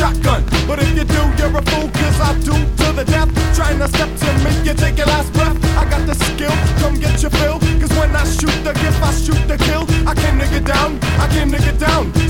shotgun. But if you do, you're a fool, cause I do to the death. Trying to step to me, you take your last breath. I got the skill, come get your fill. Cause when I shoot the gift, I shoot the kill. I came to get down, I came to get down.